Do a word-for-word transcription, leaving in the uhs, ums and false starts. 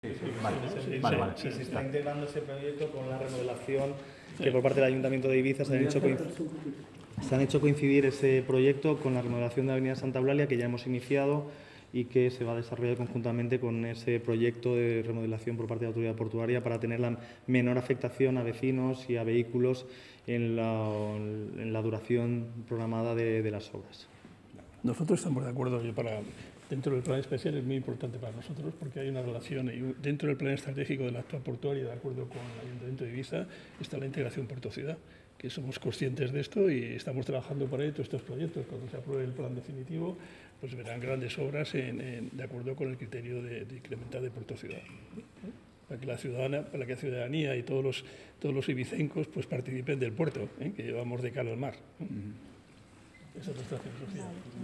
Sí, sí, vale, Sí, vale, sí, vale. sí, Se está integrando ese proyecto con la remodelación que por parte del Ayuntamiento de Ibiza se han hecho coincidir. Se han hecho coincidir ese proyecto con la remodelación de la Avenida Santa Eulalia, que ya hemos iniciado y que se va a desarrollar conjuntamente con ese proyecto de remodelación por parte de la Autoridad Portuaria para tener la menor afectación a vecinos y a vehículos en la, en la duración programada de, de las obras. Nosotros estamos de acuerdo que para, dentro del plan especial es muy importante para nosotros porque hay una relación, y dentro del plan estratégico de la actual portuaria, de acuerdo con el Ayuntamiento de Ibiza, está la integración puerto-ciudad, que somos conscientes de esto y estamos trabajando para ello. Estos proyectos, cuando se apruebe el plan definitivo, pues verán grandes obras en, en, de acuerdo con el criterio de, de incrementar de puerto-ciudad. Para que la ciudadana, para que la ciudadanía y todos los, todos los ibicencos pues participen del puerto, ¿eh? Que llevamos de cara al mar. ¿Eh? Esa es nuestra filosofía.